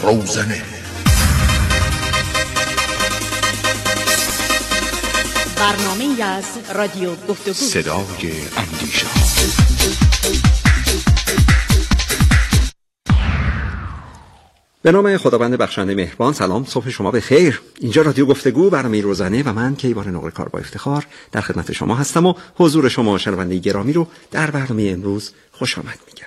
روزنه. برنامه‌ای از رادیو گفتگو، صدای اندیشه. به نام خداوند بخشنده مهربان. سلام، صبح شما بخیر. اینجا رادیو گفتگو، برنامه روزانه و من کیوان نقره کار با افتخار در خدمت شما هستم و حضور شما شنونده گرامی رو در برنامه امروز خوش آمد میگم.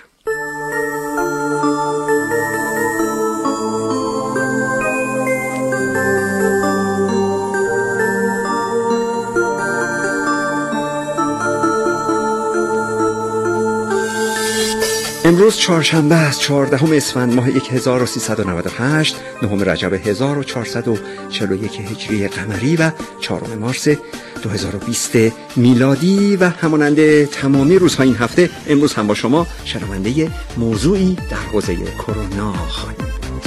امروز چهارشنبه است، 14 اسفند ماه 1398، 9 رجب 1441 هجری قمری و 4 مارس 2020 میلادی و همانند تمامی روزهای این هفته امروز هم با شما شنونده موضوعی در حوزه کرونا خواهیم بود.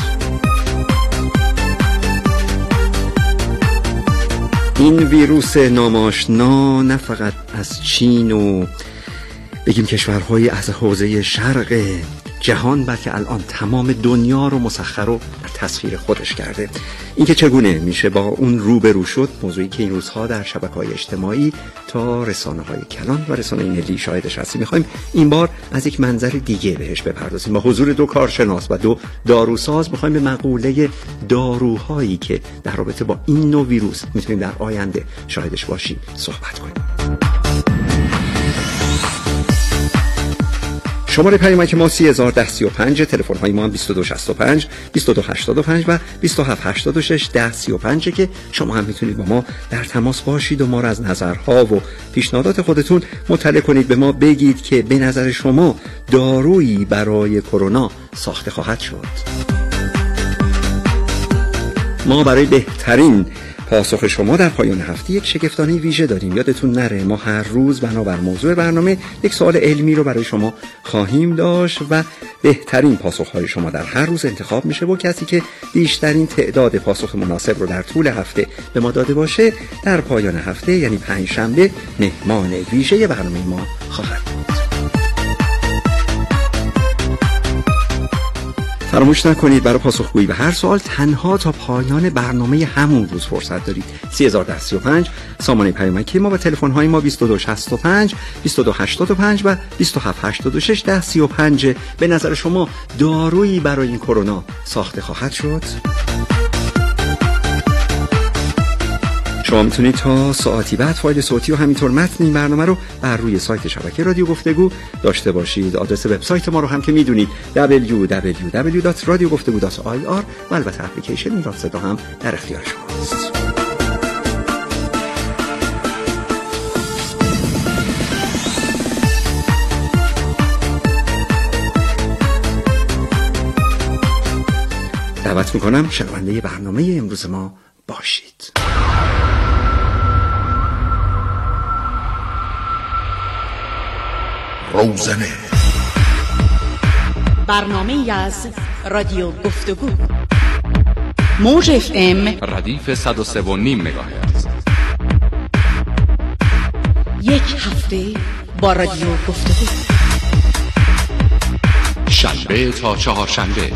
این ویروس ناماشنا نه فقط از چین و بگیم کشورهای از حوزه شرق جهان، بلکه الان تمام دنیا رو مسخر و در تسخیر خودش کرده. اینکه چگونه میشه با اون روبرو شد، موضوعی که این روزها در شبکه‌های اجتماعی تا رسانه‌های کلان و رسانه ملی شاهدش هستیم. می‌خوایم این بار از یک منظر دیگه بهش بپردازیم. با حضور دو کارشناس و دو داروساز می‌خوایم به مقوله داروهایی که در رابطه با این نوع ویروس میتونیم در آینده شاهدش باشیم صحبت کنیم. شماره پیامک ما 301035، تلفن های ما هم 2265 2285 و 2786 1035 که شما هم میتونید با ما در تماس باشید و ما را از نظرها و پیشنهادات خودتون مطلع کنید. به ما بگید که به نظر شما دارویی برای کرونا ساخته خواهد شد. ما برای بهترین پاسخ شما در پایان هفته یک شگفتانه ویژه داریم. یادتون نره ما هر روز بنابر موضوع برنامه یک سوال علمی رو برای شما خواهیم داشت و بهترین پاسخ‌های شما در هر روز انتخاب میشه و کسی که بیشترین تعداد پاسخ مناسب رو در طول هفته به ما داده باشه در پایان هفته یعنی پنجشنبه مهمان ویژه برنامه ما خواهد بود. فراموش نکنید برای پاسخگویی به هر سوال تنها تا پایان برنامه همون روز فرصت دارید. 301035 سامانه پیامکی ما و تلفن های ما 2265 2285 و 2786 1035. به نظر شما دارویی برای این کرونا ساخته خواهد شد؟ شما میتونید تا ساعتی بعد فایل صوتی و همینطور متن این برنامه رو بر روی سایت شبکه رادیو گفتگو داشته باشید. آدرس وبسایت ما رو هم که میدونید www.radiogفتگو.ir و البته اپلیکیشن ایراد صدا هم در اختیار شماست. دعوت میکنم شنونده برنامه امروز ما باشید. روزنه، برنامه‌ای از رادیو گفتگو، موج FM ردیف 103.5 مگاهرتز. یک هفته با رادیو گفتگو، شنبه تا چهارشنبه.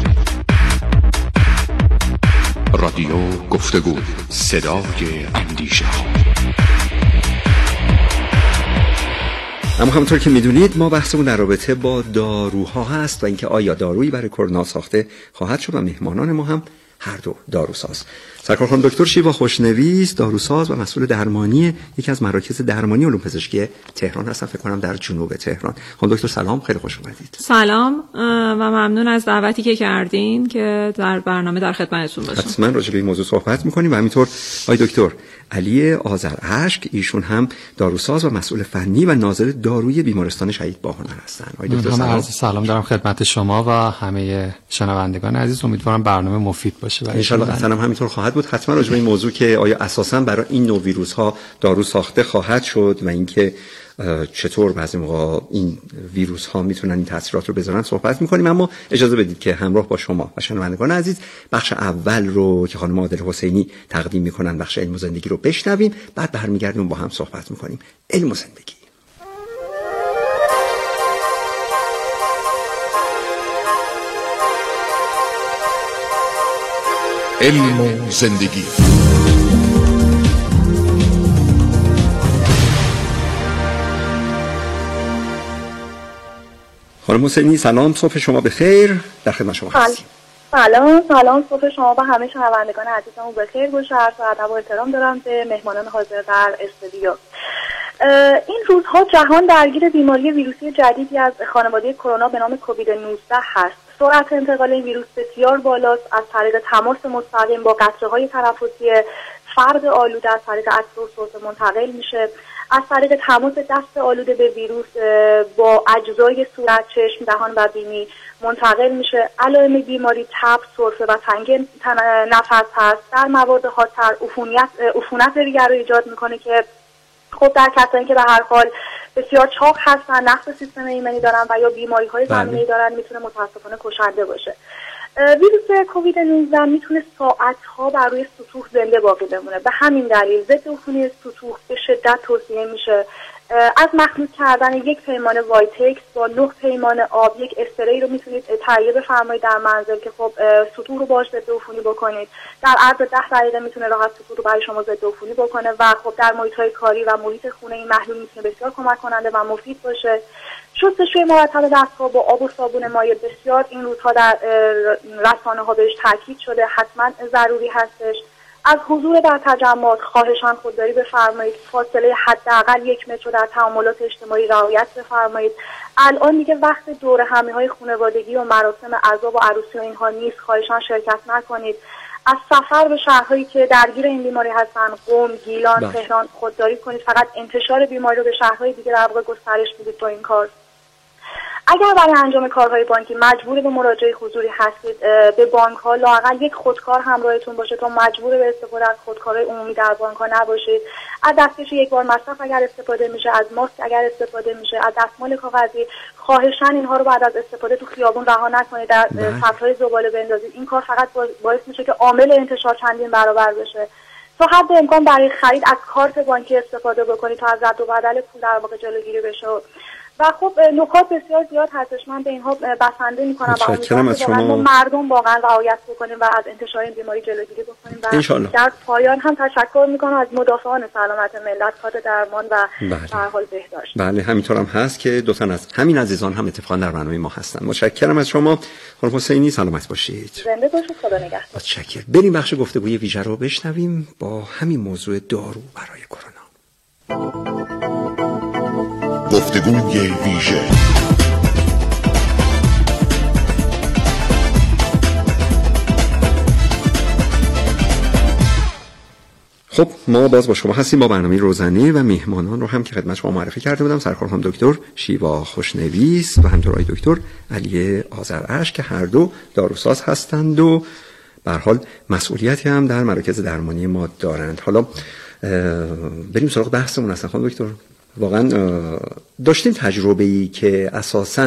رادیو گفتگو، صدای اندیشه. اما همونطور که میدونید ما بحثمون در رابطه با داروها هست و اینکه آیا دارویی برای کرونا ساخته خواهد شد و مهمانان ما هم هر دو داروساز. سرکار خانم دکتر شیوا خوشنویس، داروساز و مسئول درمانی یکی از مراکز درمانی علوم پزشکی تهران هستن، فکر کنم در جنوب تهران. خانم دکتر سلام، خیلی خوش اومدید. سلام و ممنون از دعوتی که کردین که در برنامه در خدمتتون باشم. حتما راجع به این موضوع صحبت می‌کنیم و همینطور آقای دکتر علی آذراشک، ایشون هم داروساز و مسئول فنی و ناظر داروی بیمارستان شهید باهنر هستن. آقای دکتر سلام. سلام دارم خدمت شما و همه شنوندگان عزیز. امیدوارم برنامه مفید باشه و ان شاء الله قطعا همینطور خواهد بود. حتما راجع به این موضوع که آیا اساساً برای این نوع ویروس ها دارو ساخته خواهد شد و اینکه چطور بعضی موقع این ویروس ها میتونن این تاثیرات رو بذارن صحبت میکنیم. اما اجازه بدید که همراه با شما و شنوندگان عزیز بخش اول رو که خانم عادل حسینی تقدیم میکنن، بخش علم و زندگی رو بشنویم، بعد برمیگردیم با هم صحبت میکنیم. علم و زندگی. علم و زندگی. خانم حسینی سلام، صبح شما بخیر، در خدمت شما هستیم. سلام صبح شما و همه شنوندگان عزیزمون بخیر باشه. عرض ادب و احترام دارم به مهمانان حاضر در استودیو. این روزها جهان درگیر بیماری ویروسی جدیدی از خانواده کرونا به نام کووید 19 هست. سرعت انتقال این ویروس بسیار بالاست. از طریق تماس مستقیم با قطره‌های تنفسی فرد آلوده از طریق عطر و صوت منتقل میشه. از طریق تماس دست آلوده به ویروس با اجزای صورت، چشم، دهان و بینی منتقل میشه. علائم بیماری تب، سرفه و تنگی نفس هست. در موارد خطر عفونت ریه رو ایجاد میکنه که خب در کسانی که به هر حال بسیار چاق هستن، نقص سیستم ایمنی دارن و یا بیماری‌های زمینه‌ای دارن میتونه متاسفانه کشنده باشه. ویروس کووید 19 میتونه ساعت‌ها بر روی سطوح زنده باقی بمونه. به همین دلیل ضد عفونی سطوح به شدت توصیه میشه. از مخلوط کردن یک پیمانه وایتکس با 9 پیمانه آب یک اسپری رو میتونید تهیه بفرمایید در منزل که خب سطوح رو باهاش ضد عفونی بکنید. در عرض 10 دقیقه میتونه راحت سطوح رو برای شما ضد عفونی بکنه و خب در محیط‌های کاری و محیط خونه این محلول میتونه بسیار کمک کننده و مفید باشه. شستشوی مرتب دست‌ها با آب و صابون مایع بسیار این روزها در رسانه‌ها بهش تاکید شده، حتما ضروری هستش. از حضور در تجمعات خواهشاً خودداری بفرمایید. فاصله حداقل 1 متر در تعاملات اجتماعی رعایت بفرمایید. الان دیگه وقت دور همی‌های خانوادگی و مراسم عزا و عروسی و اینها نیست. خواهشاً شرکت نکنید. از سفر به شهرهایی که درگیر این بیماری هستن، قم، گیلان، تهران خودداری کنید. فقط انتشار بیماری رو به شهرهای دیگه در واقع گسترش بدید با این کار. اگر برای انجام کارهای بانکی مجبور به مراجعه حضوری هستید به بانک‌ها، لااقل یک خودکار همراهتون باشه تا مجبور به استفاده از خودکارهای عمومی در بانک‌ها نباشید. از دستکش یک بار مصرف اگر استفاده میشه، از ماسک اگر استفاده میشه، از دستمال کاغذی، خواهشاً اینها رو بعد از استفاده تو خیابون رها نکنید، در سطح‌های زباله بندازید. این کار فقط باعث میشه که عامل انتشار چندین برابر بشه. تا حد امکان برای خرید از کارت بانکی استفاده بکنید تا از رد و بدل پول در واقع جلوگیری بشه. و خب نکات بسیار زیاد هستش، من به اینها بسنده میکنم و امیدوارم که ما مردم واقعا رعایت بکنیم و از انتشار این بیماری جلوگیری بکنیم. و در پایان هم تشکر میکنم از مدافعان سلامت ملت، کادر درمان و در حال بهداشت. بله همینطور هم هست که دو تا از همین عزیزان هم اتفاقا در برنامه ما هستن. متشکرم از شما خانم حسینی، سلامت باشید. زنده باشید، خدا نگهدار. متشکرم. بریم بخش گفتگوی ویژه رو بشنویم با همین موضوع دارو برای کرونا. گفتگوی ویژه. خب ما باز با شما هستیم با برنامه روزانه و مهمانان رو هم که خدمت شما معرفی کرده بودم، سرکار خانم دکتر شیوا خوشنویس و همینطور آقای دکتر علی آذراشک که هر دو داروساز هستند و به هر حال مسئولیتی هم در مراکز درمانی ما دارند. حالا بریم سراغ بحثمون. اصلا خانم دکتر واقعا داشتیم تجربه‌ای که اساساً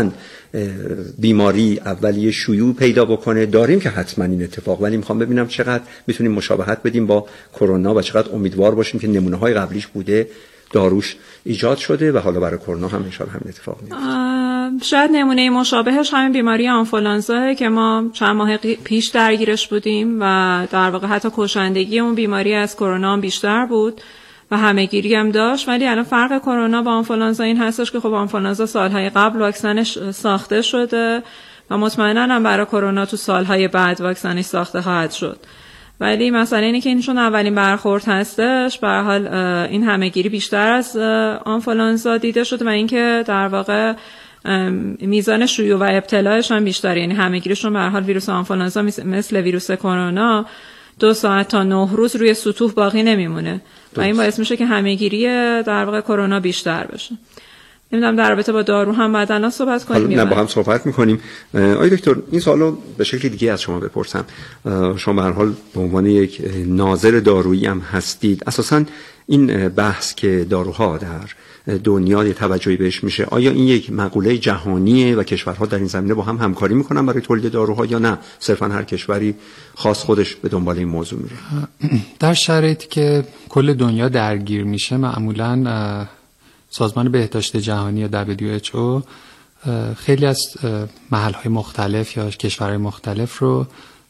بیماری اولیه شیوع پیدا بکنه، داریم که حتما این اتفاق، ولی میخوام ببینم چقدر میتونیم مشابهت بدیم با کرونا و چقدر امیدوار باشیم که نمونه‌های قبلیش بوده، داروش ایجاد شده و حالا برای کرونا هم ان شاءالله همین اتفاق میفته. شاید نمونه مشابهش همین بیماری آنفولانزا که ما چند ماه پیش درگیرش بودیم و در واقع حتی کشندگی اون بیماری از کرونا بیشتر بود و همه‌گیری هم داشت. ولی الان فرق کرونا با آنفولانزا این هستش که خب آنفولانزا سالهای قبل واکسنش ساخته شده و مطمئناً هم برای کرونا تو سالهای بعد واکسنش ساخته خواهد شد. ولی مسئله اینه که اینشون اولین برخورد هستش، به هر حال این همه‌گیری بیشتر از آنفولانزا دیده شده و اینکه در واقع میزان شیوع و ابتلاش هم بیشتره، یعنی همه‌گیریشون به هر حال ویروس آنفولانزا مثل ویروس کرونا 2 ساعت تا 9 روز روی سطوح باقی نمیمونه و این باعث میشه که همه‌گیری در واقع کرونا بیشتر بشه. نمیدونم در رابطه با دارو هم بعد الان صحبت کنیم. نه با هم صحبت میکنیم. آقای دکتر این سوالو به شکل دیگه از شما بپرسم. شما به هر حال به عنوان یک ناظر دارویی هم هستید. اساساً این بحث که داروها در دنیا توجهی بهش میشه، آیا این یک مقوله جهانیه و کشورها در این زمینه با هم همکاری میکنن برای تولید داروها یا نه صرفا هر کشوری خاص خودش به دنبال این موضوع میره؟ در شرایطی که کل دنیا درگیر میشه معمولاً سازمان بهداشت جهانی یا WHO خیلی از محل‌های مختلف یا کشورهای مختلف رو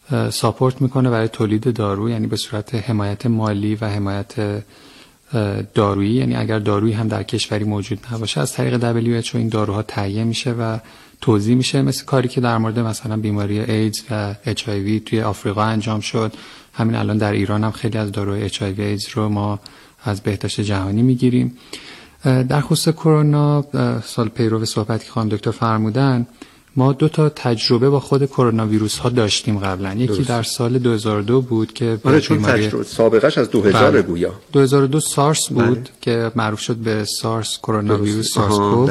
ساپورت میکنه برای تولید دارو، یعنی به صورت حمایت مالی و حمایت دارویی. یعنی اگر دارویی هم در کشوری موجود نباشه از طریق WHO این داروها تهیه میشه و توزیع میشه، مثل کاری که در مورد مثلا بیماری ایدز و HIV توی آفریقا انجام شد. همین الان در ایران هم خیلی از داروهای HIV ایدز رو ما از بهداشت جهانی میگیریم. در خصوص کرونا، سال پیرو صحبتی که خانم دکتر فرمودن، ما 2 تا تجربه با خود کرونا ویروس ها داشتیم قبلا. یکی در سال 2002 بود که چون تجربه سابقش از 2000 گویا 2002 سارس بود که معروف شد به سارس کرونا ویروس سارس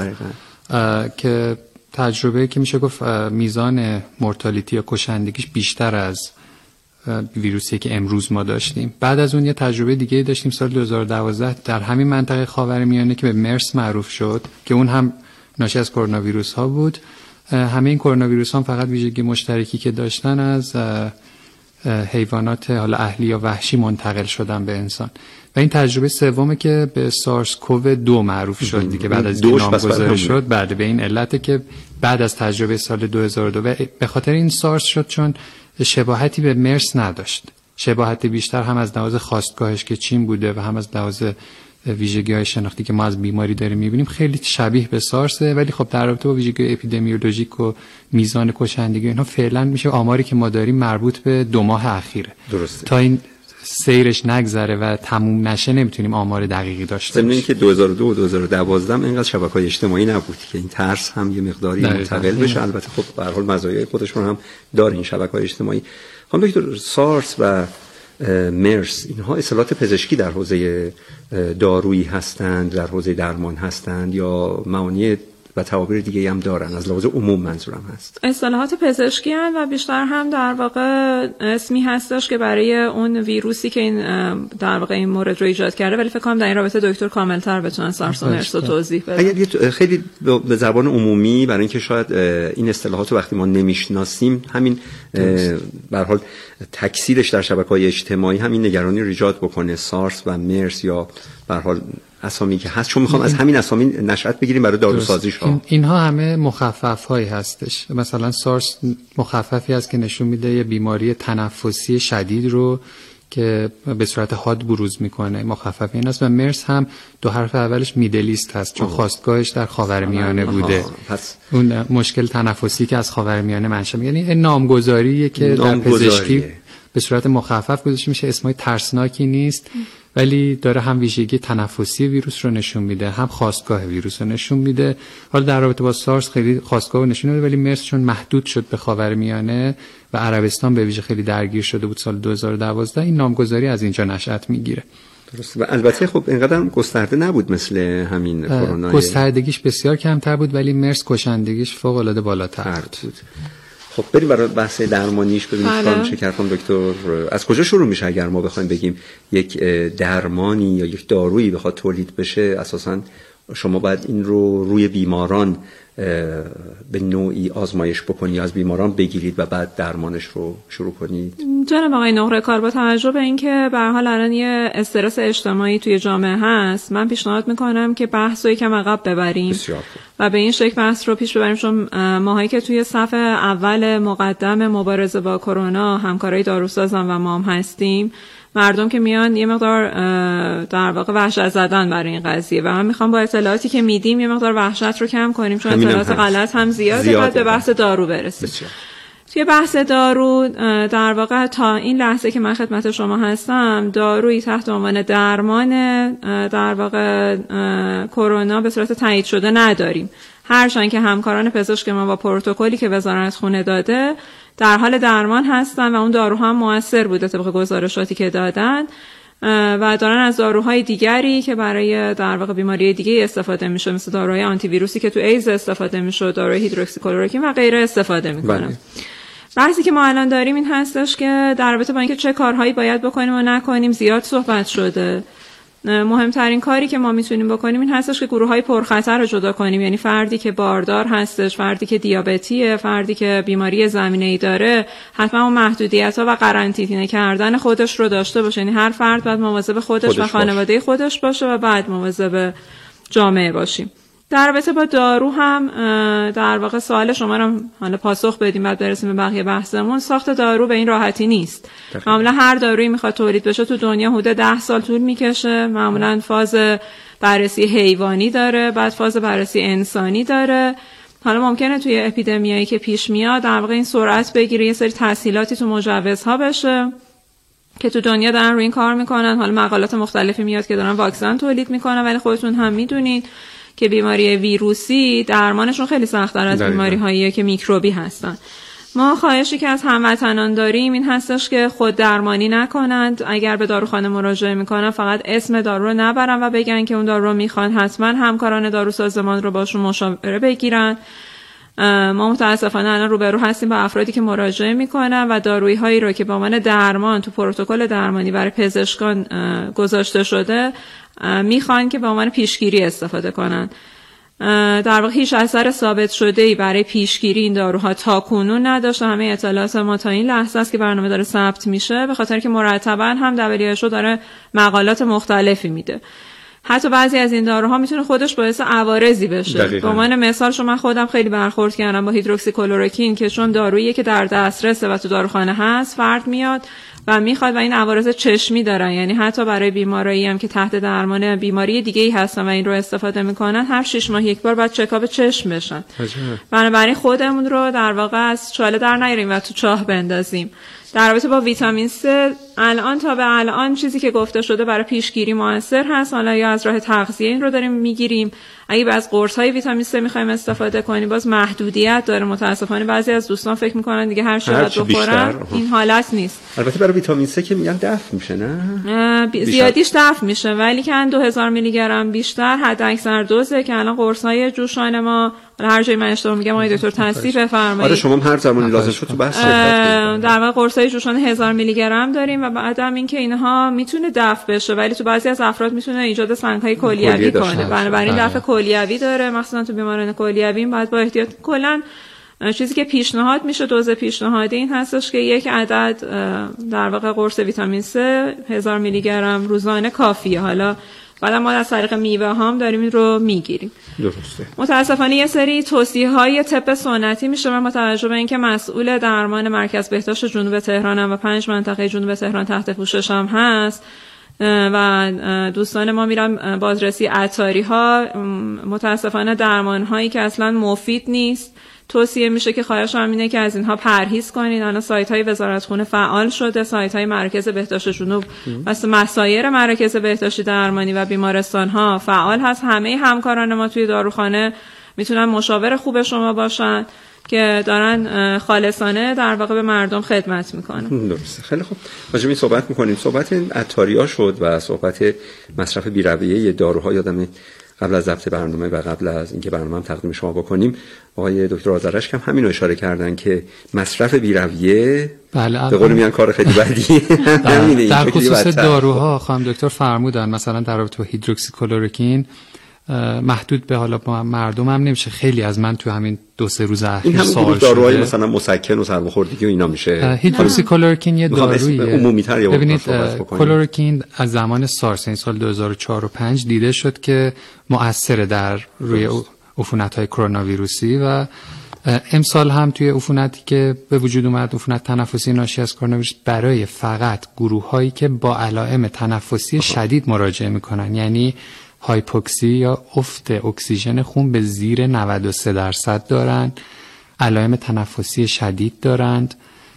که تجربه که میشه گفت میزان مورتالیتی یا کشندگیش بیشتر از ویروسی که امروز ما داشتیم. بعد از اون یه تجربه دیگه داشتیم سال 2012 در همین منطقه خاورمیانه که به مرس معروف شد که اون هم ناشی از کرونا ویروس ها بود. همه این کرونا ویروس ها فقط ویژگی مشترکی که داشتن از حیوانات حالا اهلی یا وحشی منتقل شدن به انسان. و این تجربه سومه که به سارس کوو 2 معروف شد دیگه، بعد از این نامگذاری شد. بعد به این علته که بعد از تجربه سال 2002 و به خاطر این سارس شد چون شباهتی به مرس نداشت. شباهت بیشتر هم از لحاظ خاستگاهش که چین بوده و هم از لحاظ ویژگی‌های شناختی که ما از بیماری داریم می‌بینیم خیلی شبیه به سارسه، ولی خب در رابطه با ویژگی‌های اپیدمیولوژیک و میزان کشندگی اینها فعلا میشه آماری که ما داریم مربوط به 2 ماه اخیره. درسته. تا این سیرش نگذره و تموم نشه نمیتونیم آمار دقیقی داشته باشیم. که 2002 و 2012 اینقدر شبکه‌های اجتماعی نبود که این ترس هم یه مقداری منتقل بشه. البته خب به هر حال مزایای خودشون هم داره این شبکه‌های اجتماعی. خانم دکتر، سارس و مرس اینها اصطلاحات پزشکی در حوزه دارویی هستند، در حوزه درمان هستند، یا معانی و تعابیر دیگه هم دارن؟ از لحاظ عموم منظورم هست. اصطلاحات پزشکی هستند و بیشتر هم در واقع اسمی هستش که برای اون ویروسی که این در واقع این مورد رو ایجاد کرده، ولی فکر کنم در این رابطه دکتر کامل‌تر بتونن سارس و مرس رو توضیح بدن. اگر خیلی به زبان عمومی، برای اینکه شاید این اصطلاحات رو وقتی ما نمیشناسیم همین به هر حال تکثیرش در شبکه‌های اجتماعی همین نگرانی رو ایجاد بکنه، سارس و مرس یا به هر حال اسامی که هست، چون میخوام از همین اسامی نشأت بگیریم برای داروسازیش ها. اینها همه مخفف هایی هستش. مثلا سارس مخففی است که نشون میده یه بیماری تنفسی شدید رو که به صورت حاد بروز میکنه، مخفف این است. و مرس هم 2 حرف اولش میدلیست هست چون خاستگاهش در خاورمیانه بوده. پس اون مشکل تنفسی که از خاورمیانه منشأ میگیره، یعنی نامگذاریه که در پزشکی به صورت مخفف گذاشته میشه. اسمای ترسناکی نیست ولی داره هم ویژگی تنفسی ویروس رو نشون میده، هم خاستگاه ویروس رو نشون میده. حالا در رابطه با سارس خیلی خاستگاه رو نشون میده، ولی مرس چون محدود شد به خاورمیانه و عربستان به ویژه خیلی درگیر شده بود سال 2012، این نامگذاری از اینجا نشأت میگیره. درست. و البته خب اینقدر گسترده نبود مثل همین کرونا. گستردگیش بسیار کمتر بود ولی مرس کشندگیش فوق العاده بالاتر بود. خب بریم برای بحث درمانیش ببینیم چیکار میشه کرد. دکتر، از کجا شروع میشه اگر ما بخوایم بگیم یک درمانی یا یک دارویی بخواد تولید بشه؟ اساساً شما باید این رو روی بیماران به نوعی آزمایش بکنی، از بیماران بگیرید و بعد درمانش رو شروع کنید. جناب آقای نقره کار، با توجه به اینکه به هر حال الان یه استرس اجتماعی توی جامعه هست، من پیشنهاد میکنم که بحث رو یکم عقب ببریم و به این شکل بحث رو پیش ببریم، چون ماهایی که توی صف اول مقدم مبارزه با کرونا همکارای داروسازان و ما هم هستیم، مردم که میان یه مقدار در واقع وحشت زدن برای این قضیه و من میخوام با اطلاعاتی که میدیم یه مقدار وحشت رو کم کنیم، چون اطلاعات غلط هم زیاده. بعد به بحث دارو برسیم. توی بحث دارو در واقع تا این لحظه که من خدمت شما هستم دارویی تحت عنوان درمان در واقع کرونا به صورت تایید شده نداریم، هرچند که همکاران پزشک ما با پروتکلی که وزارت خونه داده در حال درمان هستن و اون داروها هم مؤثر بوده طبق گزارشاتی که دادن و دارن از داروهای دیگری که برای در واقع بیماری دیگه استفاده میشه، مثل داروهای آنتی ویروسی که تو ایدز استفاده میشه، داروی هیدروکسیکلoroquine و غیره استفاده میکنن. بحثی که ما الان داریم این هستش که در رابطه با اینکه چه کارهایی باید بکنیم و نکنیم زیاد صحبت شده. مهمترین کاری که ما میتونیم بکنیم این هستش که گروه‌های پرخطر رو جدا کنیم، یعنی فردی که باردار هستش، فردی که دیابتیه، فردی که بیماری زمینه‌ای داره، حتما اون محدودیت‌ها و قرنطینه کردن خودش رو داشته باشه. یعنی هر فرد باید مواظب خودش و خانواده خودش باشه و بعد مواظب جامعه باشیم. در رابطه با دارو هم در واقع سوال شما رو حالا پاسخ بدیم بعد برسیم به بقیه بحثمون. ساخت دارو به این راحتی نیست. معمولا هر دارویی میخواد تولید بشه تو دنیا حدود 10 سال طول میکشه. معمولا فاز بررسی حیوانی داره، بعد فاز بررسی انسانی داره. حالا ممکنه توی اپیدمیایی که پیش میاد در واقع این سرعت بگیره، یه سری تسهیلاتی تو مجوزها بشه که تو دنیا دارن روی این کار میکنن. حالا مقالات مختلفی میاد که دارن واکسن تولید میکنن، ولی خودتون هم میدونید که بیماری ویروسی درمانشون خیلی سخت‌تر از بیماری‌هایی که میکروبی هستن. ما خواهشی که از هموطنان داریم این هستش که خود درمانی نکنند. اگر به داروخانه مراجعه میکنن فقط اسم دارو رو نبرن و بگن که اون دارو رو میخوان. حتما همکاران داروسازمان رو باشون مشاوره بگیرن. ما متاسفانه الان روبرو هستیم با افرادی که مراجعه میکنن و دارویی هایی رو که به عنوان درمان تو پروتکل درمانی برای پزشکان گذاشته شده میخوان که به عنوان پیشگیری استفاده کنن. در واقع هیچ اثر ثابت شده‌ای برای پیشگیری این داروها تا کنون نداشته. همه اطلاعات ما تا این لحظه است که برنامه داره ثبت میشه، به خاطر که مرتباً هم WHO داره مقالات مختلفی میده. حتی بعضی از این داروها میتونه خودش باعث عوارضی بشه. به عنوان مثال من خودم خیلی برخورد کردم با هیدروکسیکلoroquine که چون دارویی که در دسترسه و تو داروخانه هست فرد میاد و میخواد و این عوارض چشمی دارن، یعنی حتی برای بیمارایی هم که تحت درمان بیماری دیگه‌ای هستن و این رو استفاده میکنن هر 6 ماه یک بار باید چکاپ چشم بشن. بنابراین خودمون رو در واقع از چاله در نیاریم و تو چاه بندازیم. در رابطه با ویتامین C الان تا به الان چیزی که گفته شده برای پیشگیری موثر هست. حالا یا از راه تغذیه این رو داریم میگیریم، اگه از قرص‌های ویتامین C می‌خوایم استفاده کنیم باز محدودیت داره. متاسفانه بعضی از دوستان فکر می‌کنن دیگه هر چقدر بخورن این حالت نیست. البته برای ویتامین C که میگن دفع میشه، نه زیادیش دفع میشه، ولی که 2000 میلی گرم بیشتر حد اکثر دوزه که الان قرص‌های جوشان ما هر جایی من اشتباه میگم آقای دکتر تصحیح بفرمایید. آره شما هر زمانی لازم شد تو بحث در واقع قرص‌های جوشان 1000 میلی گرم داریم و بعدم اینکه اینها میتونه دفع بشه ولی تو بعضی از افراد میتونه ایجاد سنگ‌های کلیوی کنه. بنابراین دفع کلیوی داره، مخصوصا تو بیماران کلیوی باید با احتیاط. کلا چیزی که پیشنهاد میشه، دوز پیشنهادی این هستش که یک عدد در واقع قرص ویتامین C 1000 میلی گرم روزانه کافیه. حالا بعدم ما از طریق میوه هم داریم این رو میگیریم. درسته. متاسفانه یه سری توصیه‌های طب سنتی میشه من با توجه به اینکه مسئول درمان مرکز بهداشت جنوب تهرانم و 5 منطقه جنوب تهران تحت پوششم هست و دوستان ما میرن بازرسی عطاری ها. متاسفانه درمان هایی که اصلا مفید نیست توصیه میشه که خواهشم اینه که از اینها پرهیز کنید. الان سایت های وزارتخونه فعال شده، سایت های مرکز بهداشت جنوب و مسایر مراکز بهداشتی درمانی و بیمارستان ها فعال هست. همه همکاران ما توی داروخانه میتونن مشاور خوب شما باشن که دارن خالصانه در واقع به مردم خدمت میکنن. درسته. خیلی خوب. راجع به این صحبت میکنیم. صحبت عطاریا شد و صحبت مصرف بی‌رویه داروها. یادمه قبل از ضبط برنامه و قبل از اینکه برنامه تقدیم شما بکنیم آقای دکتر آذرش هم همین رو اشاره کردن که مصرف بی‌رویه به قول میان کار خیلی بدیه. در خصوص داروها خانم دکتر فرمودن مثلا در رابطه با هیدروکسیکلoroquine محدود به حالا مردم هم نمیشه. خیلی از من تو همین 2-3 روز اخیر سوال شده. داروهای مثلا مسکن و سرماخوردگی و اینا میشه. هیدروکسیکلoroquine یه داروییه عمومی‌تر یا ببینید کلoroquine از زمان سارس این سال 2004 و 5 دیده شد که مؤثره در روی عفونت‌های کرونا ویروسی و امسال هم توی عفونتی که به وجود اومد، عفونت تنفسی ناشی از کرونا ویروس، برای فقط گروه‌هایی که با علائم تنفسی شدید مراجعه میکنن، یعنی هایپوکسی یا افت اکسیژن خون به زیر 93% دارند، علائم تنفسی شدید دارند،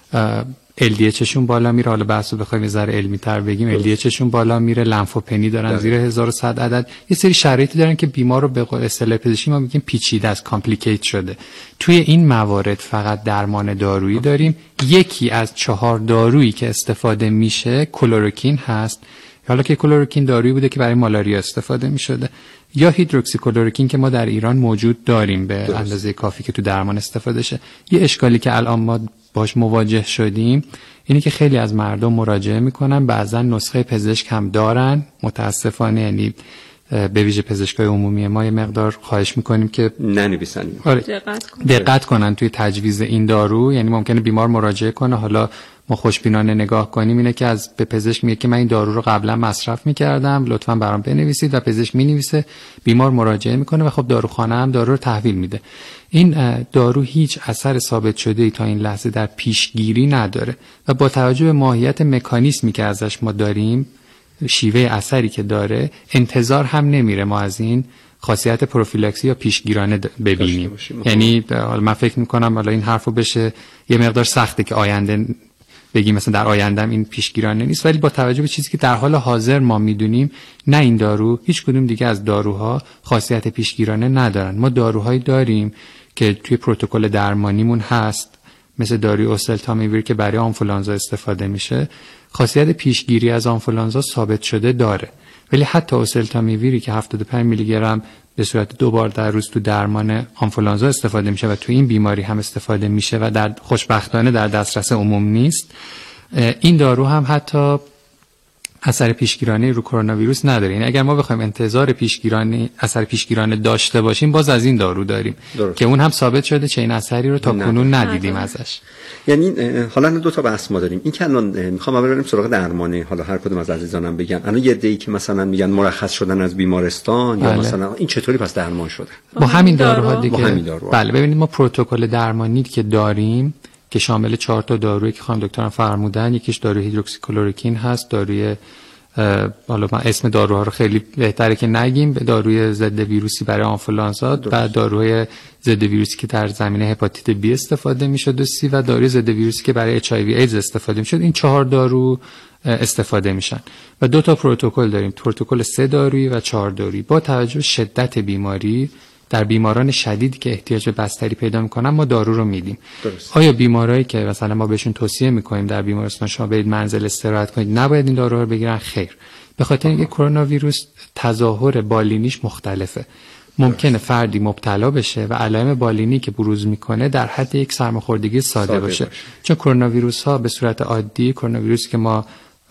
LDHشون بالا میره، حالا بحثو بخوایم یه ذره علمی تر بگیم، LDHشون بالا میره، لنفوپنی دارن زیر 1100 عدد. یه سری شرایطی دارن که بیمار رو به اصطلاح پزشکی ما میگیم پیچیده است، کامپلیکیت شده. توی این موارد فقط درمان دارویی داریم. یکی از 4 دارویی که استفاده میشه کلoroquine هست. حالا که کلoroquine دارویی بوده که برای مالاریا استفاده میشده، یا هیدروکسیکلoroquine که ما در ایران موجود داریم به اندازه کافی که تو درمان استفاده شه. یه اشکالی که الان ما باش مواجه شدیم اینه که خیلی از مردم مراجعه میکنن، بعضا نسخه پزشک هم دارن متاسفانه، یعنی به ویژه پزشکای عمومی ما یه مقدار خواهش میکنیم که ننویسن، دقت کنن توی تجویز این دارو. یعنی ممکنه بیمار مراجعه کنه، حالا ما خوشبینانه نگاه کنیم اینه که به پزشک میگه که من این دارو رو قبلا مصرف میکردم، لطفاً برام بنویسید، و پزشک مینویسه، بیمار مراجعه میکنه و خب داروخانه هم دارو رو تحویل میده. این دارو هیچ اثر ثابت شده‌ای تا این لحظه در پیشگیری نداره و با توجه به ماهیت مکانیزمی که ازش ما داریم، شیوه اثری که داره، انتظار هم نمیره ما از این خاصیت پروفیلاکسی یا پیشگیرانه ببینیم. یعنی من فکر میکنم حالا این حرفو بشه یه مقدار سخته که آینده بگیم مثلا در آیندهم این پیشگیرانه نیست، ولی با توجه به چیزی که در حال حاضر ما میدونیم، نه این دارو، هیچ کدوم دیگه از داروها خاصیت پیشگیرانه ندارن. ما داروهایی داریم که توی پروتکل درمانیمون هست، مثل داروی اوسلتامیویر که برای آنفولانزا استفاده میشه، خاصیت پیشگیری از آنفولانزا ثابت شده داره. ولی حتی اوسلتامیویری که 75 میلی گرم به صورت 2 بار در روز تو درمان آنفولانزا استفاده میشه و تو این بیماری هم استفاده میشه و در خوشبختانه در دسترس عموم نیست، این دارو هم حتی اثر پیشگیرانه رو کرونا ویروس نداره. یعنی اگر ما بخوایم انتظار پیشگیرانه اثر پیشگیرانه داشته باشیم، باز از این دارو داریم که اون هم ثابت شده چه این اثری رو تا کنون ندیدیم ازش. یعنی حالا دو تا بحث ما داریم. این که الان میخوام بریم سراغ درمانه، حالا هر کدوم از عزیزانم بگن الان یه عده‌ای که مثلا میگن مرخص شدن از بیمارستان یا مثلا این چطوری پس درمان شده با همین داروها دیگه؟ با همین دارو. بله، ببینید ما پروتکل درمانی که داریم که شامل 4 تا دارویی که خانم دکترم فرمودن، یکیش داروی هیدروکسیکلoroquine هست، داروی حالا من اسم داروها رو خیلی بهتره که نگیم، داروی ضد ویروسی برای آنفولانزا و داروی ضد ویروسی که در زمینه هپاتیت بی استفاده میشد و سی، و داروی ضد ویروسی که برای اچ آی وی ایدز استفاده میشد. این 4 دارو استفاده میشن و 2 تا پروتکل داریم، پروتکل 3 دارویی و 4 دارویی. با توجه به شدت بیماری در بیماران شدید که احتیاج به بستری پیدا میکنن ما دارو رو میدیم. آیا بیمارایی که مثلا ما بهشون توصیه میکنیم در بیمارستان شما برید منزل استراحت کنید نباید این دارو رو بگیرن؟ خیر، به خاطر اینکه کرونا ویروس تظاهر بالینیش مختلفه. ممکنه فردی مبتلا بشه و علائم بالینی که بروز میکنه در حد یک سرماخوردگی ساده باشه. چون کرونا ویروس ها به صورت عادی، کرونا ویروسی که ما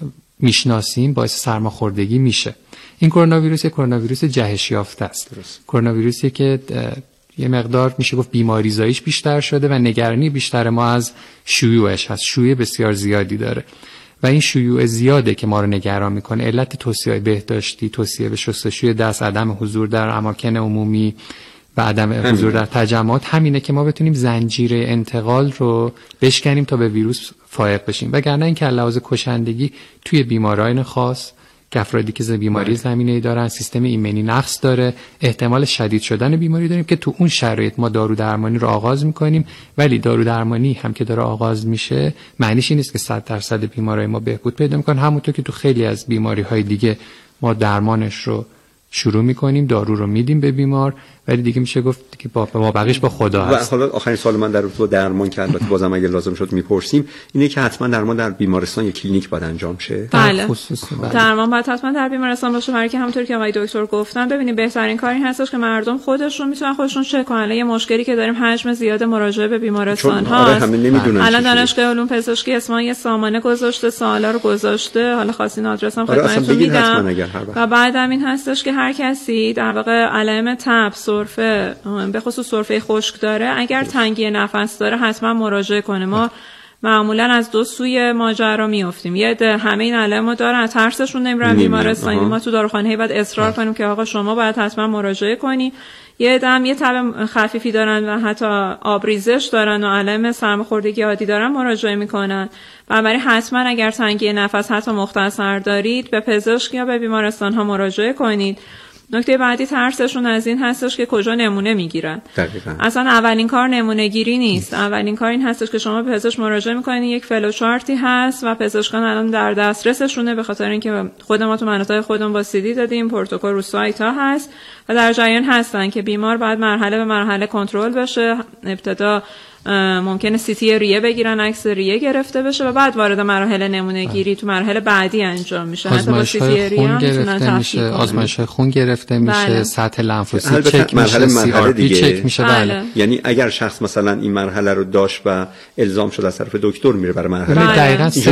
میشناسیم، باعث سرماخوردگی میشه. این کرونا ویروس یک کرونا ویروس جهش یافته است. کرونا ویروسی که یه مقدار میشه گفت بیماریزاییش بیشتر شده و نگرانی بیشتر ما از شیوعش هست. شیوع بسیار زیادی داره و این شیوع زیاده که ما رو نگران میکنه. علت توصیه‌های بهداشتی، توصیه به شستشوی دست، عدم حضور در اماکن عمومی و عدم حضور در تجمعات همینه که ما بتونیم زنجیره انتقال رو بشکنیم تا به ویروس فائق بشیم. وگرنه این که لحاظ کشندگی توی بیماران خاص که افرادی که بیماری زمینه‌ای دارن، سیستم ایمنی نقص داره، احتمال شدید شدن بیماری داریم که تو اون شرایط ما دارو درمانی رو آغاز میکنیم. ولی دارو درمانی هم که داره آغاز میشه معنیش این نیست که 100% بیمارای ما بهبود پیدا میکنن. همونطور که تو خیلی از بیماری‌های دیگه ما درمانش رو شروع میکنیم، دارو رو میدیم به بیمار، ولی دیگه میشه گفت که با ما بقیش با خدا هست. و حالا آخرین سوال من در رابطه با درمان که البته بازم اگه لازم شد میپرسیم، اینه که حتما درمان در بیمارستان یا کلینیک باید انجام شه؟ بله، درمان باید حتما در بیمارستان باشه، برای که همونطور که آقای دکتر گفتن، ببینید بهترین کار این هستش که مردم خودشون میتونن خودشون چک کنن. یه مشکلی که داریم حجم زیاد مراجعه به بیمارستان هاست. الان دانشگاه علوم پزشکی اسمان یه سامانه گذاشته، سوالا رو گذاشته، حالا خواستین آدرس هم خدمتتون میدم. و بعدم این هستش که هر کسی در واقع علائم تب، سرفه، به خصوص سرفه خشک داره، اگر تنگی نفس داره حتما مراجعه کنه. ما معمولا از 2 سوی ماجرا میافتیم. یه ده همه این علائمو دارن، ترسشون نمیرن بیمارستان، ما تو داروخانه باید اصرار کنیم که آقا شما باید حتما مراجعه کنی. یه دم یه تب خفیفی دارن و حتی آبریزش دارن و علائم سرماخوردگی عادی دارن مراجعه میکنن. بنابراین حتما اگر تنگی نفس حتی مختصر دارید به پزشک یا به بیمارستان ها مراجعه کنید. نکته بعدی ترسشون از این هستش که کجا نمونه میگیرن. دقیقاً. اصلا اولین کار نمونه گیری نیست. اولین کار این هستش که شما به پزشک مراجعه میکنید، یک فلوچارتی هست و پزشکان الان در دسترسشونه، به خاطر اینکه خود ما تو مناطق خودمون با CD دادیم، پروتکل رو سایت ها هست و در جریان هستن که بیمار باید مرحله به مرحله کنترل بشه. ابتدا ممکنه سیتی ریه بگیرن، عکس ریه گرفته بشه و بعد وارد مراحل نمونه گیری تو مرحله بعدی انجام میشه. حتی با سیتی ریه هم میتونن تحقیق کنن. آزمایش خون گرفته میشه، بله. سطح لنفوسیت چک میشه، CRP چک میشه. بله. یعنی اگر شخص مثلا این مرحله رو داشت و الزام شد از طرف دکتر میره برای مرحله. دقیقاً 3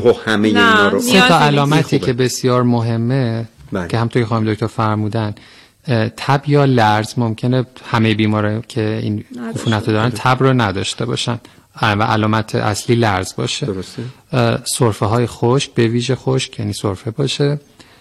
تا علامتی که بسیار مهمه که همونطوری خانم دکتر فرمودن، تب یا لرز. ممکنه همه بیمارا که این عفونت رو دارن تب رو نداشته باشن، و علامت اصلی لرز باشه. درسته. سرفه های خشک، به ویژه خشک یعنی سرفه باشه،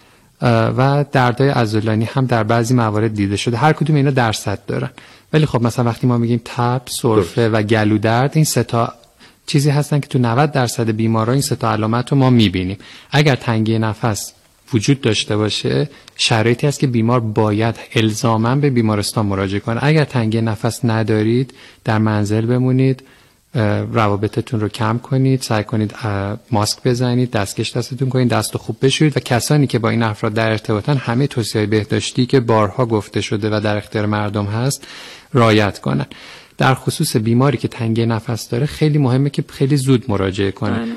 و دردهای عضلانی هم در بعضی موارد دیده شده. هر کدوم اینا درصد دارن، ولی خب مثلا وقتی ما میگیم تب، سرفه و گلو درد، این سه تا چیزی هستن که تو 90% بیمارا این سه تا علامت رو ما میبینیم. اگر تنگی نفس وجود داشته باشه، شرایطی هست که بیمار باید الزاماً به بیمارستان مراجعه کنه. اگر تنگی نفس ندارید، در منزل بمونید، روابطتون رو کم کنید، سعی کنید ماسک بزنید، دستکش دستتون کنید، دستو خوب بشورید، و کسانی که با این افراد در ارتباطن همه توصیه‌های بهداشتی که بارها گفته شده و در اختیار مردم هست رعایت کنن. در خصوص بیماری که تنگی نفس داره خیلی مهمه که خیلی زود مراجعه کنن،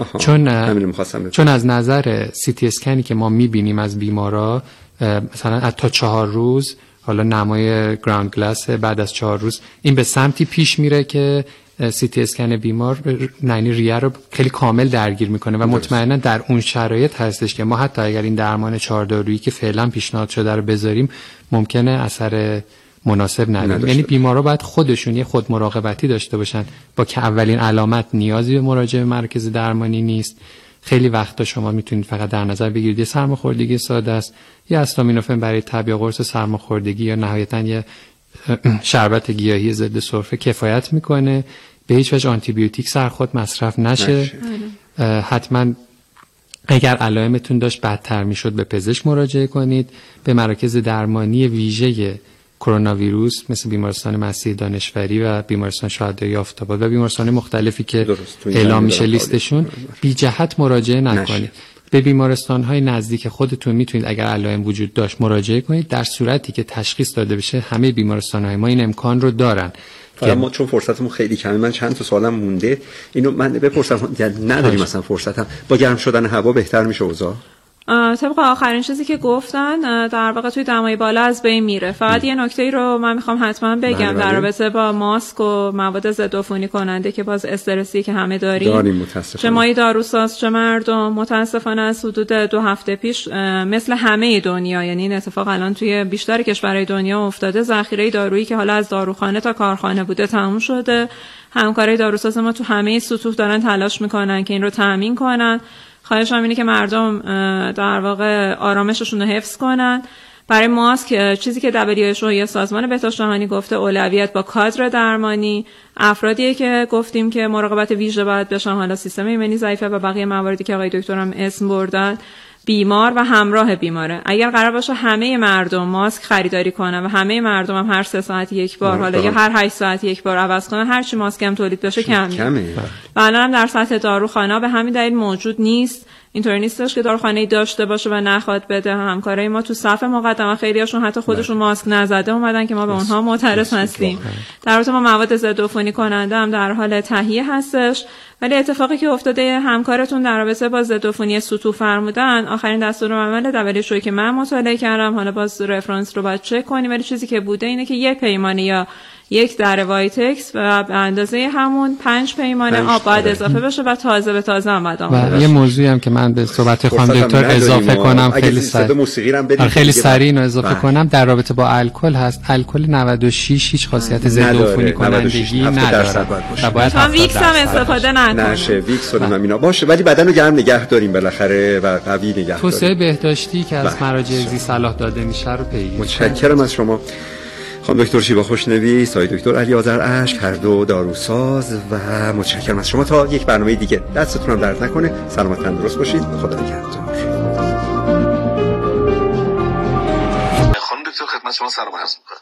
چون از نظر CT اسکنی که ما میبینیم از بیمارا، مثلا تا 4 روز، حالا نمای گراوند گلاس، بعد از 4 روز این به سمتی پیش میره که CT اسکن بیمار یعنی ریه رو خیلی کامل درگیر میکنه و مطمئنا در اون شرایط هستش که ما حتی اگر این درمان 4 دارویی که فعلا پیشنهاد شده رو بذاریم، ممکنه اثر مناسب نداره. یعنی بیمارا باید خودشون یه خود مراقبتی داشته باشن. با که اولین علامت نیازی به مراجعه مرکز درمانی نیست. خیلی وقتا شما میتونید فقط در نظر بگیرید یه سرماخوردگی ساده است، یا استامینوفن برای تب یا قرص سرماخوردگی، یا نهایتاً یه شربت گیاهی ضد سرفه کفایت میکنه. به هیچ وجه آنتی بیوتیک سرخود مصرف نشه. حتما اگر علائمتون داشت بدتر میشد به پزشک مراجعه کنید. به مراکز درمانی ویژه کرونا ویروس مثل بیمارستان مسیح دانشوری و بیمارستان شهدای آفتاباد و بیمارستان مختلفی که اعلام میشه لیستشون، بی جهت مراجعه نکنید. به بیمارستان‌های نزدیک خودتون میتونید اگر علائم وجود داشت مراجعه کنید. در صورتی که تشخیص داده بشه، همه بیمارستان‌های ما این امکان رو دارن. ما چون فرصتمون خیلی کمه، من چند تا سوالم مونده، اینو من بپرسم. نداریم مثلا فرصتم با گرم شدن هوا بهتر میشه اوضاع؟ طبق آخرین چیزی که گفتن در واقع توی دمای بالا از بین میره. فقط یه نکته‌ای رو من میخوام حتما بگم در رابطه با ماسک و مواد ضد عفونی کننده که باز استرسی که همه داریم چه مای داروساز چه مردم، متاسفانه از حدود 2 هفته پیش مثل همه دنیا، یعنی این اتفاق الان توی بیشتر کشورهای دنیا افتاده، ذخیره دارویی که حالا از داروخانه تا کارخانه بوده تموم شده. همکارای داروساز ما تو همه سطوح دارن تلاش میکنن که این رو تامین کنن. خواهشم اینه که مردم در واقع آرامششون رو حفظ کنن. برای ماسک چیزی که WHO یا سازمان بهداشت جهانی گفته، اولویت با کادر درمانی، افرادیه که گفتیم که مراقبت ویژه باید بشن، حالا سیستم ایمنی ضعیفه و بقیه مواردی که آقای دکتر هم اسم بردن، بیمار و همراه بیماره. اگر قرار باشه همه مردم ماسک خریداری کنن و همه مردم هم هر 3 ساعت یک بار، حالا یا هر 8 ساعت یک بار عوض کنن، هر چی ماسک هم تولید بشه کمه. و الان هم در سطح داروخانه به همین دلیل موجود نیست. اینطوری نیستش که داروخانه‌ای داشته باشه و نخواد بده. همکارای ما تو صف مقدمه خیلیاشون حتی خودشون ماسک نزده اومدن که ما به اونها معترض هستیم. در واقع ما مواد ضد عفونی کننده هم در حال تهیه هستش. ولی اتفاقی که افتاده، همکارتون در رابطه با ضد عفونی سطوح فرمودن، آخرین دستورالعمل WHO که من مطالعه کردم، حالا باز رفرنس رو باید چک کنیم، ولی چیزی که بوده اینه که 1 پیمانه یا 1 دره وایتکس و به اندازه همون 5 پیمانه آب باید اضافه بشه و تازه به تازه هم باید آماده بشه. یه موضوعی هم که من به صحبت خانم دکتر اضافه کنم، خیلی سریع اینو اضافه کنم، در رابطه با الکل هست. الکل 96 هیچ خاصیت ضد عفونی کنندگی نداره و باید ویکس هم استفاده نشه. ویکس و اینا باشه، ولی بدنو گرم نگه داریم بالاخره و قوی نگه داریم. توصیه بهداشتی که از مراجع ذی صلاح داده میشه رو پیگیری. متشکرم از شما خانم دکتر شیوا خوشنویس، آقای دکتر علی آذراشک، هر دو داروساز، و متشکرم از شما. تا یک برنامه دیگه، دستتون هم درد نکنه، سلامت تندرست باشید، خدا نگهدار. خانم دکتر خدمت شما سلام عرض می‌کنم.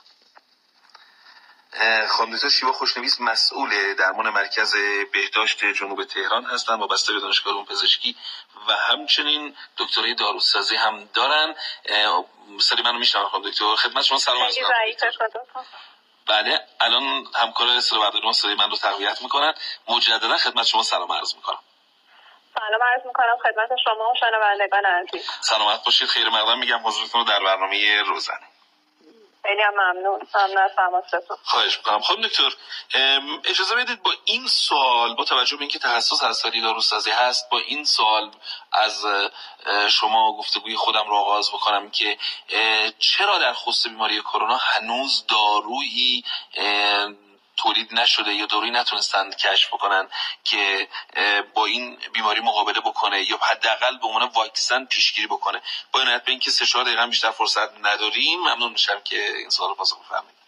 خانم دکتر شیوا خوشنویس مسئول درمان مرکز بهداشت جنوب تهران هستند، وابسته به دانشگاه علوم پزشکی و همچنین دکترای داروسازی هم دارن. صدای منو میشنون خانم دکتر؟ خدمت شما سلام عرض می‌کنم. بله، الان همکار صدابرداری ما صدای من رو تقویت میکنن. مجددا خدمت شما سلام عرض میکنم. سلام عرض میکنم خدمت شما و شنوندگان عزیز. سلامت باشید، خیر مقدم میگم حضورتون رو در برنامه روزانه. خیلی ممنون از تماستون. خواهش میکنم. خانم دکتر اجازه بدید با این سوال، با توجه به اینکه تخصص هستاری داروسازی هست، با این سوال از شما گفتگوی خودم رو آغاز بکنم که چرا در خصوص بیماری کرونا هنوز دارویی تولید نشده یا دارویی نتونستن کشف بکنن که با این بیماری مقابله بکنه یا حداقل به عنوان واکسن پیشگیری بکنه. با این به اینکه 3-4 دقیقه بیشتر فرصت نداریم، ممنون میشم که این سوال رو پاسخ بفرمایید.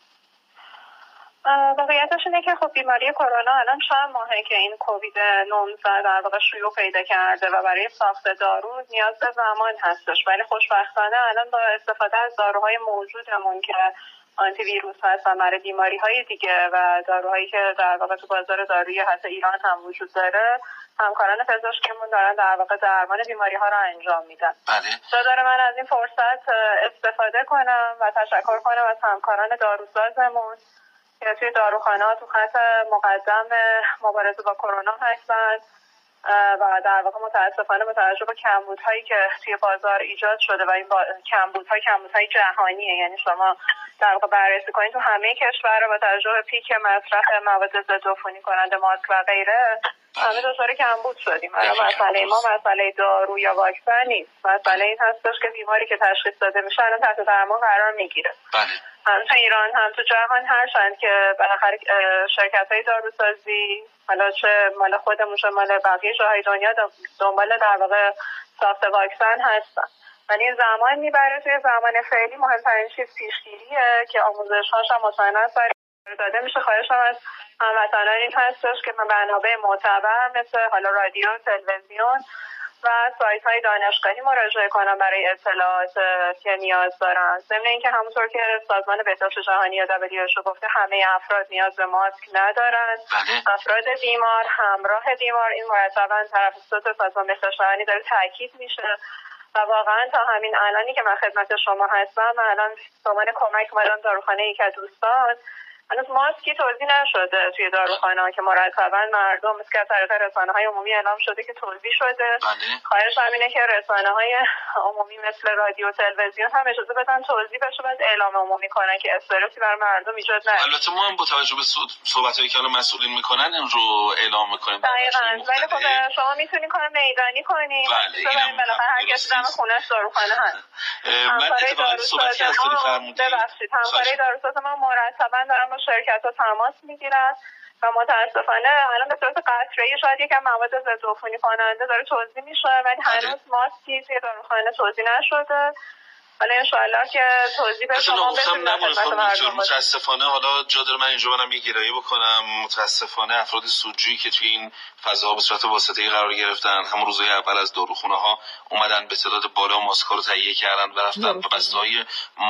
واقعیتش اینه که خب بیماری کرونا الان چند ماهه که این کووید 19 در واقع شیوع پیدا کرده و برای ساخت دارو نیاز به زمان هستش، ولی خوشبختانه الان با استفاده از داروهای موجودمون که آنتی ویروس هستن برای بیماری های دیگه و داروهایی که در واقع تو بازار دارویی حتی ایران هم وجود داره، همکاران پزشکیمون دارن در واقع درمان بیماری ها رو انجام میدن. جا داره من از این فرصت استفاده کنم و تشکر کنم از همکاران داروسازمون که توی داروخانه‌ها تو خط مقدم مبارزه با کرونا هستن و در واقع متاسفانه با توجه به کمبودهایی که توی بازار ایجاد شده و این کمبودهای جهانیه، یعنی شما در واقع بررسی کنید تو همه کشورها با توجه به پیک مصرف مواد ضدعفونی کننده ماسک و غیره همه دچار کمبود شدیم. مسئله ما مسئله دارو یا واکسن نیست، مسئله این هستش که بیماری که تشخیص داده میشه الان تحت درمان قرار میگیره. هم تو ایران هم تو جهان، هرچند که بالاخره شرکت‌های داروسازی حالا چه مال خودمون چه مال بقیه جاهای دنیا دنبال در واقع ساخت واکسن هستن، ولی این زمان میبره. توی زمان فعلی مهمترین چیز پیشگیریه که آموزش‌هاش هم مطمئناً داده میشه. خواهشم از هموطنان این هستش که منابع معتبر مثل حالا رادیو، تلویزیون و سایت‌های دانشگاهی مراجعه کنن برای اطلاعات که نیاز دارن. ضمن اینکه همونطور که سازمان بهداشت جهانی یا WHO گفته همه افراد نیاز به ماسک ندارن. افراد بیمار، همراه بیمار، این مرتباً توسط سازمان بهداشت جهانی داره تاکید میشه و واقعا تا همین الانی که من خدمت شما هستم، من الان به عنوان کمک اومدم داروخانه یک از دوستان، هنوز ماسکی توزیع نشده توی داروخانه‌ها که مرتباً مردم مثل که از طریق رسانه‌های عمومی اعلام شده که توزیع شده. خواهش همینه که رسانه‌های عمومی مثل رادیو و تلویزیون هم اجازه بدن توزیع بشه، بعد اعلام عمومی کنن که استرسی برای مردم ایجاد نشه. البته ما هم با توجه به صحبتایی که الان مسئولین میکنن این رو اعلام میکنیم. دقیقاً. ولی خب شما میتونین کار میدانی کنین. بله، بالاخره هر کسی دم خونه‌اش داروخانه هست. من اتفاقاً صحبتی که اصلا فرمودید. ببخشید، همکارای داروساز ما مرتباً دارن با شرکت‌ها تماس میگیرن و متاسفانه الان به صورت قطره‌ای شاید یکم مواد ضدعفونی کننده داره توزیع میشه، ولی هنوز ماسکی توی داروخانه توزیع نشده. حالا انشاءالله که توضیح به شما بدم. متاسفانه حالا جا داره من اینجا منم یه گرایه بکنم. متاسفانه افراد سودجویی که توی این فضا به صورت واسطه‌ای قرار گرفتن، همون روزهای اول از داروخونه ها اومدن به تعداد بالا ماسک‌ها رو تهیه کردن و رفتن به بسته‌های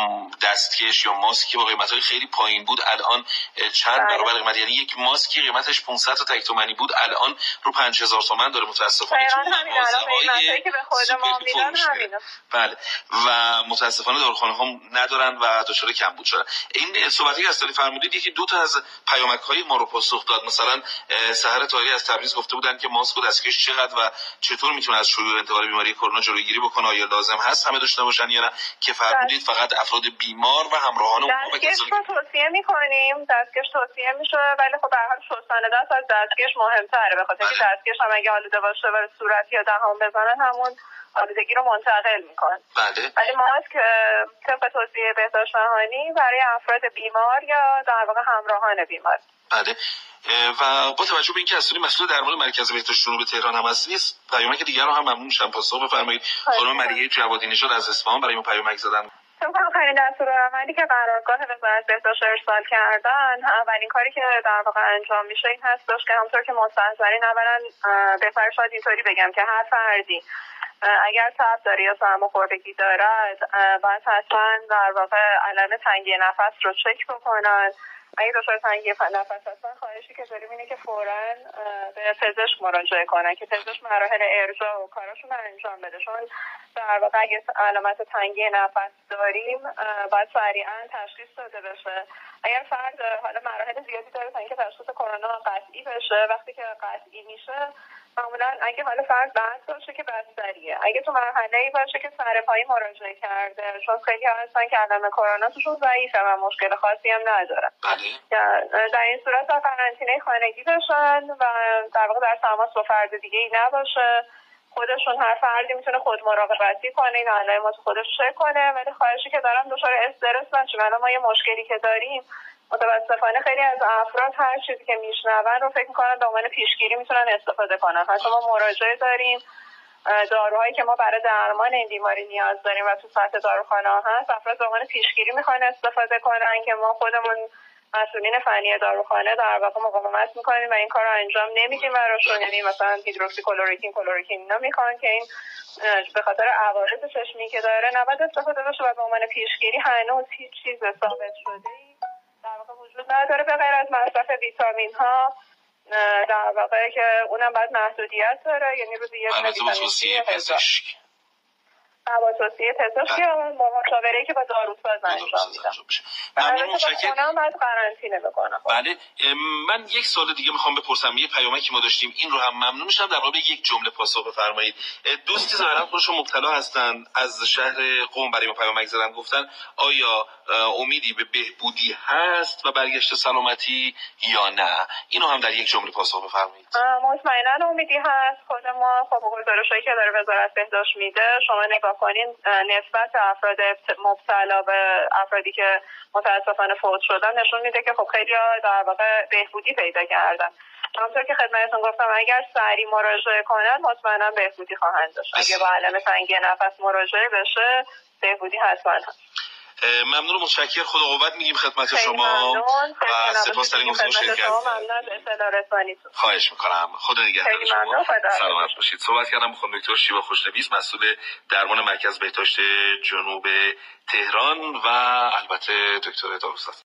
دستکش یا ماسک که با قیمت‌های خیلی پایین بود الان چند برابر قیمت، یعنی یک ماسکی قیمتش 500 تا تک تومانی بود الان رو 5000 تومان داره. متاسفانه تو مغازه‌های که به خود ما میدن همینه. بله، و متاسفانه داروخانه‌ها ندارن و دچار کمبود شدن. این صحبتی که اصلا فرمودید یکی دو تا از پیامک‌های ما رو پاسخ داد. مثلا سحر طاهری از تبریز گفته بودن که ماسک و دستکش چقدر و چطور میتونه از شیوع انتقال بیماری کرونا جلوگیری بکنه، آیا لازم هست همه داشته باشن یا نه، که فرمودید فقط افراد بیمار و همراهان اونها و کسانی که توصیه می‌کنیم. دستکش توصیه میشه، ولی خب به هر حال شستن دست از دستکش مهم‌تره، به خاطر اینکه دستکش هم اگه آلوده باشه و صورت یا دهان بزنن همون آلودگی رو منتقل میکنه. ولی ماسک طبق توصیه بهداشت جهانی برای افراد بیمار یا در واقع همراهان بیمار. بله، و با توجه به اینکه اصولی مسئول درمان مرکز بهداشت جنوب تهران هم هستید، پیامک دیگر رو هم ممنون میشم پاسخ بفرمایید. خانم ملیحه جوادی نژاد از اصفهان برای ما پیامک زدن. طبق آخرین دستورالعملی که قرارگاه وزارت بهداشت ارسال کردن، اولین کاری که در واقع انجام میشه این هستش که همونطور که مستحضرین اولا بهتر شاید اینطوری بگم که هر فردی اگر تب داره یا سرماخوردگی دارد باید حتما در واقع علائم تنگی نفس رو چک بکنن. اگه دچار تنگی نفس هستن خواهشی که داریم اینه که فوراً به پزشک مراجعه کنن که پزشک مراحل ارجاع و کاراشون رو انجام بده، چون در واقع اگه علامت تنگی نفس داریم باید سریعاً تشخیص داده بشه. اگر فرد حالا مراحل زیادی داره تا اینکه تشخیص کرونا قطعی بشه، وقتی که قطعی میشه معمولا اگه حالا فرد بحث باشه که بستریه، اگه تو مرحله‌ای باشه که سرپایی مراجعه کرده، چون خیلی هستن که علائم کرونا توشون ضعیفه و مشکل خاصی هم ندارن، در این صورت تا قرنطینه خانگی بشن و در واقع در تماس با فرد دیگه ای نباشه. خودشون هر فردی میتونه خود مراقبتی کنه، این علائمات خودش چک کنه، ولی خواهشی که دارم دچار استرس نشیم. الان ما یه مشکلی که داریم متاسفانه خیلی از افراد هر چیزی که میشنون رو فکر میکنن به عنوان پیشگیری میتونن استفاده کنن. حتی ما مراجعه داریم داروهایی که ما برای درمان این بیماری نیاز داریم و تو سطح داروخانه ها هست، افراد به عنوان پیشگیری میخوان استفاده کنن که ما خودمون مسئولین فنی داروخانه در واقع مقاومت میکنیم و این کار رو انجام نمیدیم براشون. یعنی مثلا هیدروکسی کلoroquine اینا میخوان که این به خاطر عوارض چشمی که داره نباید استفاده بشه و به عنوان پیشگیری هنوز هیچ چیز ثابت شده‌ای در واقع وجود نداره به غیر از مصرف ویتامین ها در واقع که اونم باید محدودیت داره، یعنی روزی یک ویتامین توصیه پزشک با توصیه پزشکی با مشاوره‌ای که با داروساز انجام میدن. ممنون، متشکرم. باید قرنطینه بکنم. بله، من یک سوال دیگه میخوام بپرسم. یه پیامکی که ما داشتیم این رو هم ممنون میشم در واقع یک جمله پاسخ بفرمایید. دوستی ظاهرا خودشون مبتلا هستن از شهر قم برای ما پیامک زدن، گفتن آیا امیدی به بهبودی هست و برگشت سلامتی یا نه؟ اینو هم در یک جمله پاسخ بفرمایید. مطمئنا امیدی هست. خود ما خب گزارشایی که داره وزارت بهداشت میده شما نگاه کنین نسبت افراد مبتلا به افرادی که متاسفانه فوت شدن نشون میده که خب خیلی در واقع بهبودی پیدا کردن. همونطور که خدمتتون گفتم اگر سریع مراجعه کنن مطمئنا بهبودی خواهند داشت. اگه با علائم تنگی نفس مراجعه بشه بهبودی حتما هست. ممنون و متشکر. خدا قوت میگیم خدمت شما و سپاس در این گفتگو شرکت کردید. خواهش میکنم. خدا نگهدار شما. سلامت باشید. صحبت کردم با دکتر شیوا خوشنویس، مسئول درمان مرکز بهداشت جنوب تهران و البته دکتر داروساز.